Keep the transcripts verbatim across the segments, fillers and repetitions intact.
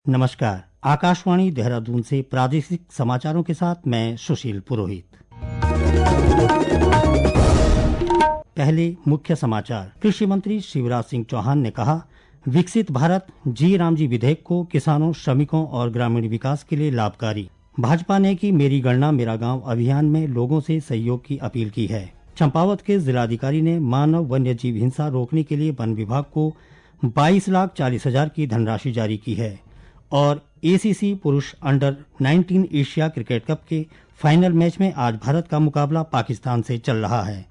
नमस्कार। आकाशवाणी देहरादून से प्रादेशिक समाचारों के साथ मैं सुशील पुरोहित। पहले मुख्य समाचार। कृषि मंत्री शिवराज सिंह चौहान ने कहा, विकसित भारत जी राम जी विधेयक को किसानों, श्रमिकों और ग्रामीण विकास के लिए लाभकारी। भाजपा ने की मेरी गणना मेरा गांव अभियान में लोगों से सहयोग की अपील की है। चंपावत के जिलाधिकारी ने मानव वन्य जीव हिंसा रोकने के लिए वन विभाग को बाईस लाख चालीस हजार की धनराशि जारी की है। और एसीसी पुरुष अंडर उन्नीस एशिया क्रिकेट कप के फाइनल मैच में आज भारत का मुकाबला पाकिस्तान से चल रहा है।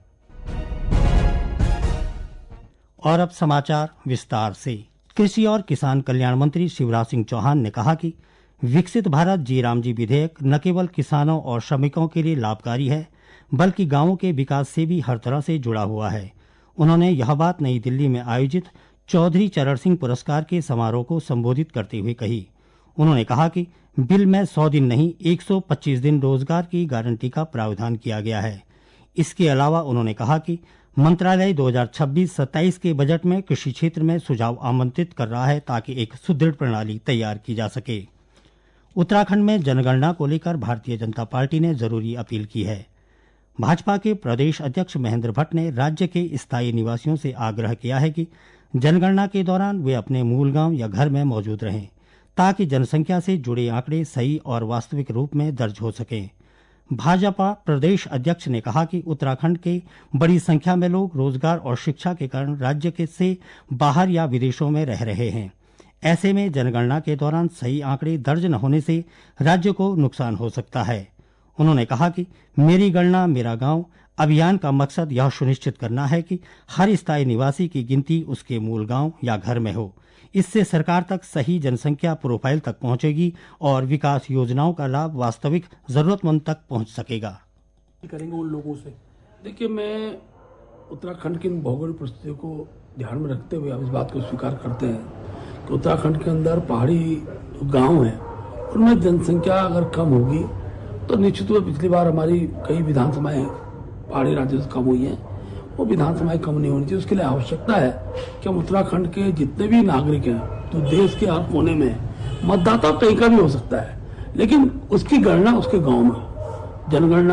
और अब समाचार विस्तार से। कृषि और किसान कल्याण मंत्री शिवराज सिंह चौहान ने कहा कि विकसित भारत जी राम जी विधेयक न केवल किसानों और श्रमिकों के लिए लाभकारी है, बल्कि गांवों के विकास से भी हर तरह से जुड़ा हुआ है। उन्होंने यह बात नई दिल्ली में आयोजित चौधरी चरण सिंह पुरस्कार के समारोह को संबोधित करते हुए कही। उन्होंने कहा कि बिल में सौ दिन नहीं एक सौ पच्चीस दिन रोजगार की गारंटी का प्रावधान किया गया है। इसके अलावा उन्होंने कहा कि मंत्रालय दो हज़ार छब्बीस सत्ताईस के बजट में कृषि क्षेत्र में सुझाव आमंत्रित कर रहा है ताकि एक सुदृढ़ प्रणाली तैयार की जा सके। उत्तराखंड में जनगणना को लेकर भारतीय जनता पार्टी ने जरूरी अपील की है। भाजपा के प्रदेश अध्यक्ष महेंद्र भट्ट ने राज्य के स्थायी निवासियों से आग्रह किया है कि जनगणना के दौरान वे अपने मूल गांव या घर में मौजूद रहें, ताकि जनसंख्या से जुड़े आंकड़े सही और वास्तविक रूप में दर्ज हो सकें। भाजपा प्रदेश अध्यक्ष ने कहा कि उत्तराखंड के बड़ी संख्या में लोग रोजगार और शिक्षा के कारण राज्य के से बाहर या विदेशों में रह रहे हैं। ऐसे में जनगणना के दौरान सही आंकड़े दर्ज न होने से राज्य को नुकसान हो सकता है। उन्होंने कहा कि मेरी गणना मेरा गांव अभियान का मकसद यह सुनिश्चित करना है कि हर स्थायी निवासी की गिनती उसके मूल गांव या घर में हो। इससे सरकार तक सही जनसंख्या प्रोफाइल तक पहुंचेगी और विकास योजनाओं का लाभ वास्तविक जरूरतमंद तक पहुंच सकेगा। करेंगे उन लोगों से। देखिए, मैं उत्तराखंड की भौगोलिक परिस्थितियों को ध्यान में रखते हुए आप इस बात को स्वीकार करते हैं कि उत्तराखंड के अंदर पहाड़ी गांव हैं, उनमें जनसंख्या अगर कम होगी तो निश्चित रूप पिछली बार हमारी कई विधानसभाएं पहाड़ी राज्यों से कम हुई हैं, वो विधानसभाएं कम नहीं होनी चाहिए। उसके लिए आवश्यकता है कि हम उत्तराखंड के जितने भी नागरिक हैं, तो देश के हर कोने में मतदाता कहीं का भी हो सकता है, लेकिन उसकी गणना उसके गांव में, जनगणना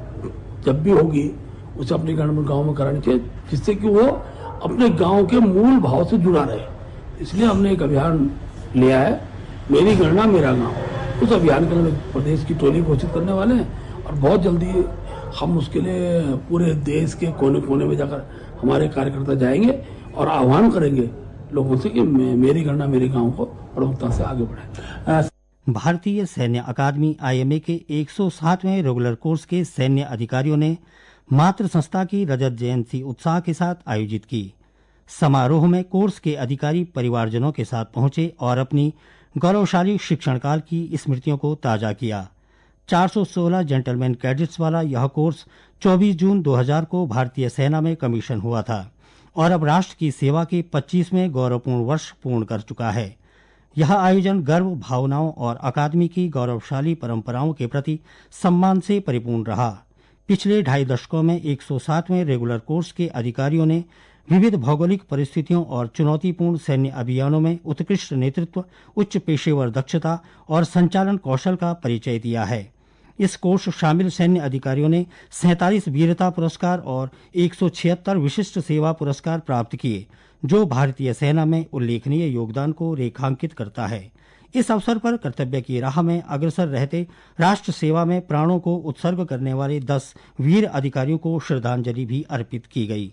जब भी होगी उसे अपने गांव में करानी चाहिए, जिससे कि वो अपने गांव के मूल भाव से जुड़ा रहे। इसलिए हमने एक अभियान लिया है, मेरी गणना मेरा गाँव। उस अभियान के लिए प्रदेश की टोली घोषित करने वाले हैं और बहुत जल्दी हम उसके लिए पूरे देश के कोने कोने में जाकर हमारे कार्यकर्ता जाएंगे और आह्वान करेंगे लोगों से कि मेरी गणना मेरे गांव को प्रमुखता से आगे बढ़ाएं। भारतीय सैन्य अकादमी आईएमए के एक सौ सातवें रेगुलर कोर्स के सैन्य अधिकारियों ने मातृ संस्था की रजत जयंती उत्साह के साथ आयोजित की। समारोह में कोर्स के अधिकारी परिवारजनों के साथ पहुंचे और अपनी गौरवशाली शिक्षण काल की स्मृतियों को ताजा किया। चार सौ सोलह जेंटलमैन कैडेट्स वाला यह कोर्स चौबीस जून दो हज़ार को भारतीय सेना में कमीशन हुआ था और अब राष्ट्र की सेवा के पच्चीसवें गौरवपूर्ण वर्ष पूर्ण कर चुका है। यह आयोजन गर्व भावनाओं और अकादमी की गौरवशाली परंपराओं के प्रति सम्मान से परिपूर्ण रहा। पिछले ढाई दशकों में एक सौ सातवें रेगुलर कोर्स के अधिकारियों ने विविध भौगोलिक परिस्थितियों और चुनौतीपूर्ण सैन्य अभियानों में उत्कृष्ट नेतृत्व, उच्च पेशेवर दक्षता और संचालन कौशल का परिचय दिया है। इस कोर्स शामिल सैन्य अधिकारियों ने सैंतालीस वीरता पुरस्कार और एक सौ छिहत्तर विशिष्ट सेवा पुरस्कार प्राप्त किए, जो भारतीय सेना में उल्लेखनीय योगदान को रेखांकित करता है। इस अवसर पर कर्तव्य की राह में अग्रसर रहते राष्ट्र सेवा में प्राणों को उत्सर्ग करने वाले दस वीर अधिकारियों को श्रद्धांजलि भी अर्पित की गई।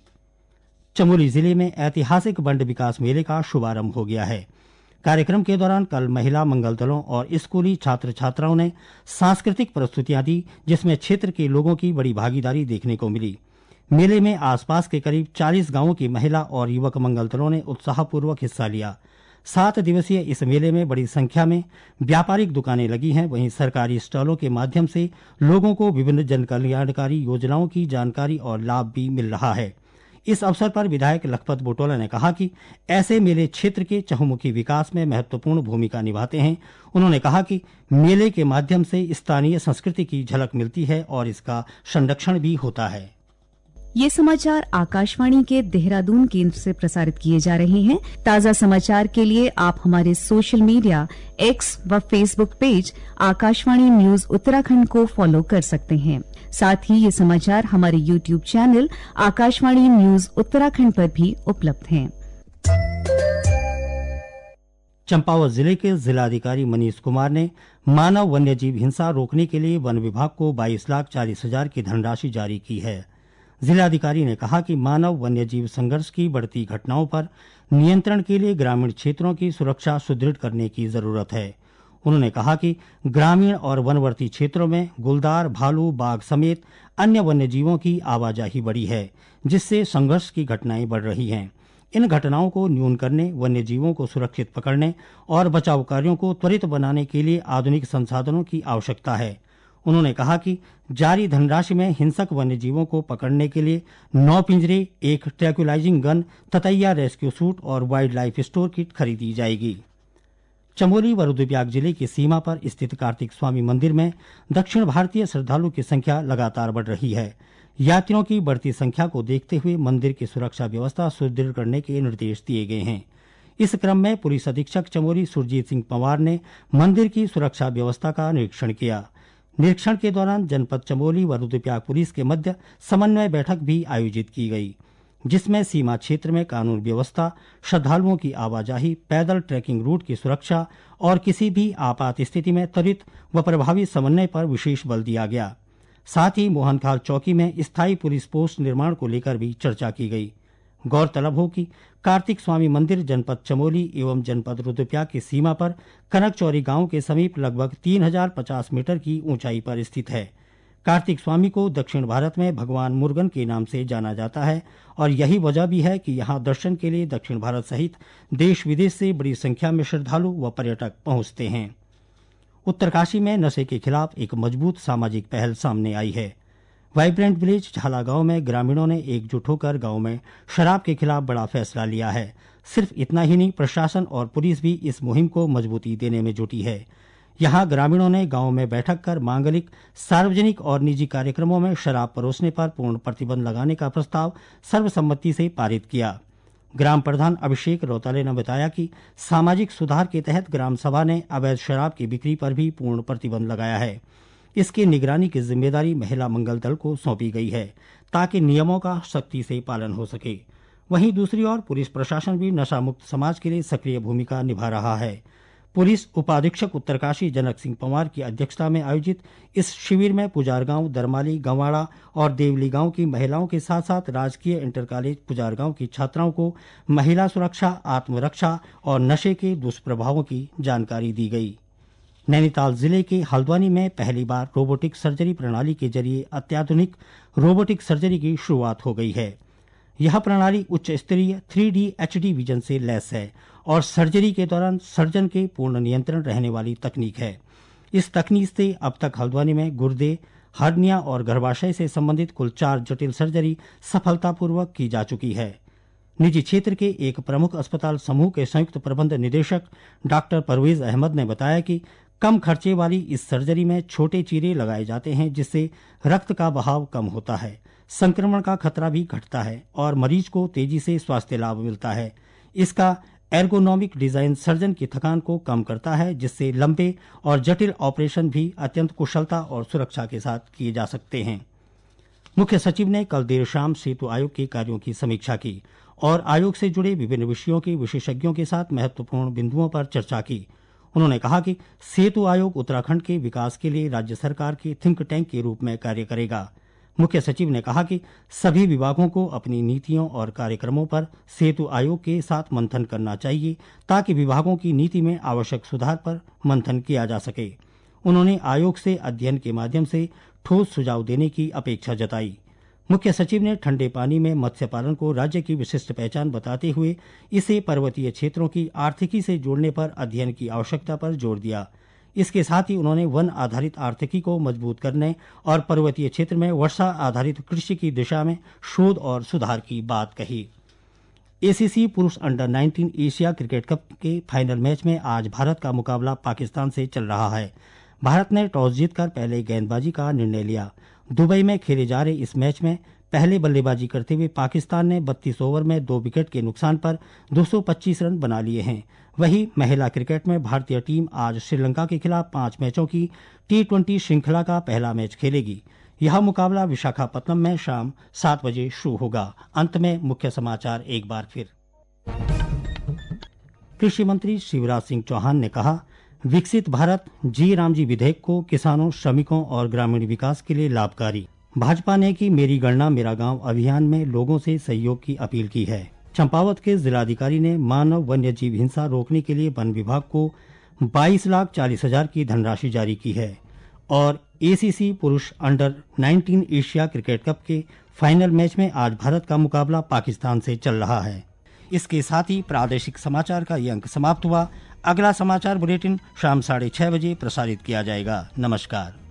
चमोली जिले में ऐतिहासिक बंड विकास मेले का शुभारंभ हो गया है। कार्यक्रम के दौरान कल महिला मंगल दलों और स्कूली छात्र छात्राओं ने सांस्कृतिक प्रस्तुतियां दी, जिसमें क्षेत्र के लोगों की बड़ी भागीदारी देखने को मिली। मेले में आसपास के करीब चालीस गांवों की महिला और युवक मंगल दलों ने उत्साहपूर्वक हिस्सा लिया। सात दिवसीय इस मेले में बड़ी संख्या में व्यापारिक दुकानें लगी हैं। वहीं सरकारी स्टॉलों के माध्यम से लोगों को विभिन्न जन कल्याणकारी योजनाओं की जानकारी और लाभ भी मिल रहा है। इस अवसर पर विधायक लखपत बुटोला ने कहा कि ऐसे मेले क्षेत्र के चहुमुखी विकास में महत्वपूर्ण भूमिका निभाते हैं। उन्होंने कहा कि मेले के माध्यम से स्थानीय संस्कृति की झलक मिलती है और इसका संरक्षण भी होता है। ये समाचार आकाशवाणी के देहरादून केंद्र से प्रसारित किए जा रहे हैं। ताज़ा समाचार के लिए आप हमारे सोशल मीडिया एक्स व Facebook page Akashvani news Uttarakhand को फॉलो कर सकते हैं। साथ ही ये समाचार हमारे YouTube channel Akashvani news Uttarakhand पर भी उपलब्ध हैं। चंपावत जिले के जिलाधिकारी मनीष कुमार ने मानव वन्यजीव हिंसा रोकने के लिए वन विभाग को बाईस लाख चालीस हजार की धनराशि जारी की है। जिलाधिकारी ने कहा कि मानव वन्यजीव संघर्ष की बढ़ती घटनाओं पर नियंत्रण के लिए ग्रामीण क्षेत्रों की सुरक्षा सुदृढ़ करने की जरूरत है। उन्होंने कहा कि ग्रामीण और वनवर्ती क्षेत्रों में गुलदार, भालू, बाघ समेत अन्य वन्यजीवों की आवाजाही बढ़ी है, जिससे संघर्ष की घटनाएं बढ़ रही हैं। इन घटनाओं को न्यून करने, वन्यजीवों को सुरक्षित पकड़ने और बचाव कार्यों को त्वरित बनाने के लिए आधुनिक संसाधनों की आवश्यकता है। उन्होंने कहा कि जारी धनराशि में हिंसक वन्यजीवों को पकड़ने के लिए नौ पिंजरे, एक ट्रैंक्विलाइजिंग गन, ततैया रेस्क्यू सूट और वाइल्ड लाइफ स्टोर किट खरीदी जाएगी। चमोली व रुद्रप्रयाग जिले की सीमा पर स्थित कार्तिक स्वामी मंदिर में दक्षिण भारतीय श्रद्धालुओं की संख्या लगातार बढ़ रही है। यात्रियों की बढ़ती संख्या को देखते हुए मंदिर की सुरक्षा व्यवस्था सुदृढ़ करने के निर्देश दिए गए हैं। इस क्रम में पुलिस अधीक्षक चमोली सुरजीत सिंह पंवार ने मंदिर की सुरक्षा व्यवस्था का निरीक्षण किया। निरीक्षण के दौरान जनपद चमोली व रुद्रप्रयाग पुलिस के मध्य समन्वय बैठक भी आयोजित की गई, जिसमें सीमा क्षेत्र में कानून व्यवस्था, श्रद्धालुओं की आवाजाही, पैदल ट्रैकिंग रूट की सुरक्षा और किसी भी आपात स्थिति में त्वरित व प्रभावी समन्वय पर विशेष बल दिया गया। साथ ही मोहनखाल चौकी में स्थायी पुलिस पोस्ट निर्माण को लेकर भी चर्चा की गई। गौरतलब हो कि कार्तिक स्वामी मंदिर जनपद चमोली एवं जनपद रुद्रप्रयाग की सीमा पर कनकचौरी गांव के समीप लगभग तीन हजार पचास मीटर की ऊंचाई पर स्थित है। कार्तिक स्वामी को दक्षिण भारत में भगवान मुर्गन के नाम से जाना जाता है और यही वजह भी है कि यहां दर्शन के लिए दक्षिण भारत सहित देश विदेश से बड़ी संख्या में श्रद्धालु व पर्यटक पहुंचते हैं। उत्तरकाशी में नशे के खिलाफ एक मजबूत सामाजिक पहल सामने आई है। वाइब्रेंट विलेज झाला गांव में ग्रामीणों ने एकजुट होकर गांव में शराब के खिलाफ बड़ा फैसला लिया है। सिर्फ इतना ही नहीं, प्रशासन और पुलिस भी इस मुहिम को मजबूती देने में जुटी है। यहां ग्रामीणों ने गांव में बैठक कर मांगलिक, सार्वजनिक और निजी कार्यक्रमों में शराब परोसने पर पूर्ण प्रतिबंध लगाने का प्रस्ताव सर्वसम्मति से पारित किया। ग्राम प्रधान अभिषेक रौताले ने बताया कि सामाजिक सुधार के तहत ग्राम सभा ने अवैध शराब की बिक्री पर भी पूर्ण प्रतिबंध लगाया है। इसकी निगरानी की जिम्मेदारी महिला मंगल दल को सौंपी गई है, ताकि नियमों का सख्ती से पालन हो सके। वहीं दूसरी ओर पुलिस प्रशासन भी नशा मुक्त समाज के लिए सक्रिय भूमिका निभा रहा है। पुलिस उपाधीक्षक उत्तरकाशी जनक सिंह पंवार की अध्यक्षता में आयोजित इस शिविर में पुजार गांव, दरमाली, गंवाड़ा और देवली गांव की महिलाओं के साथ साथ राजकीय इंटर कॉलेज पुजार गांव की छात्राओं को महिला सुरक्षा, आत्मरक्षा और नशे के दुष्प्रभावों की जानकारी दी गई। नैनीताल जिले के हल्द्वानी में पहली बार रोबोटिक सर्जरी प्रणाली के जरिए अत्याधुनिक रोबोटिक सर्जरी की शुरुआत हो गई है। यह प्रणाली उच्च स्तरीय three D H D vision से लैस है और सर्जरी के दौरान सर्जन के पूर्ण नियंत्रण रहने वाली तकनीक है। इस तकनीक से अब तक हल्द्वानी में गुर्दे, हर्निया और गर्भाशय से संबंधित कुल चार जटिल सर्जरी सफलतापूर्वक की जा चुकी है। निजी क्षेत्र के एक प्रमुख अस्पताल समूह के संयुक्त प्रबंध निदेशक डॉक्टर परवेज अहमद ने बताया कि कम खर्चे वाली इस सर्जरी में छोटे चीरे लगाए जाते हैं, जिससे रक्त का बहाव कम होता है, संक्रमण का खतरा भी घटता है और मरीज को तेजी से स्वास्थ्य लाभ मिलता है। इसका एर्गोनॉमिक डिजाइन सर्जन की थकान को कम करता है, जिससे लंबे और जटिल ऑपरेशन भी अत्यंत कुशलता और सुरक्षा के साथ किए जा सकते हैं। मुख्य सचिव ने कल देर शाम सेतु आयोग के कार्यों की समीक्षा की और आयोग से जुड़े विभिन्न विषयों के विशेषज्ञों के साथ महत्वपूर्ण बिंदुओं पर चर्चा की। उन्होंने कहा कि सेतु आयोग उत्तराखंड के विकास के लिए राज्य सरकार के थिंक टैंक के रूप में कार्य करेगा। मुख्य सचिव ने कहा कि सभी विभागों को अपनी नीतियों और कार्यक्रमों पर सेतु आयोग के साथ मंथन करना चाहिए, ताकि विभागों की नीति में आवश्यक सुधार पर मंथन किया जा सके। उन्होंने आयोग से अध्ययन के माध्यम से ठोस सुझाव देने की अपेक्षा जताई। मुख्य सचिव ने ठंडे पानी में मत्स्य पालन को राज्य की विशिष्ट पहचान बताते हुए इसे पर्वतीय क्षेत्रों की आर्थिकी से जोड़ने पर अध्ययन की आवश्यकता पर जोर दिया। इसके साथ ही उन्होंने वन आधारित आर्थिकी को मजबूत करने और पर्वतीय क्षेत्र में वर्षा आधारित कृषि की दिशा में शोध और सुधार की बात कही। एसीसी पुरुष under nineteen Asia cricket cup के फाइनल मैच में आज भारत का मुकाबला पाकिस्तान से चल रहा है। भारत ने टॉस जीतकर पहले गेंदबाजी का निर्णय लिया। दुबई में खेले जा रहे इस मैच में पहले बल्लेबाजी करते हुए पाकिस्तान ने बत्तीस ओवर में दो विकेट के नुकसान पर दो सौ पच्चीस रन बना लिए हैं। वहीं महिला क्रिकेट में भारतीय टीम आज श्रीलंका के खिलाफ पांच मैचों की टी ट्वेंटी श्रृंखला का पहला मैच खेलेगी। यह मुकाबला विशाखापत्तनम में शाम सात बजे शुरू होगा। अंत में मुख्य समाचार एक बार फिर। कृषि मंत्री शिवराज सिंह चौहान ने कहा, विकसित भारत जी रामजी विधेयक को किसानों, श्रमिकों और ग्रामीण विकास के लिए लाभकारी। भाजपा ने की मेरी गणना मेरा गांव अभियान में लोगों से सहयोग की अपील की है। चंपावत के जिलाधिकारी ने मानव वन्य जीव हिंसा रोकने के लिए वन विभाग को बाईस लाख चालीस हजार की धनराशि जारी की है। और एसीसी पुरुष अंडर उन्नीस एशिया क्रिकेट कप के फाइनल मैच में आज भारत का मुकाबला पाकिस्तान से चल रहा है। इसके साथ ही प्रादेशिक समाचार का ये अंक समाप्त हुआ। अगला समाचार बुलेटिन शाम साढ़े छह बजे प्रसारित किया जाएगा। नमस्कार।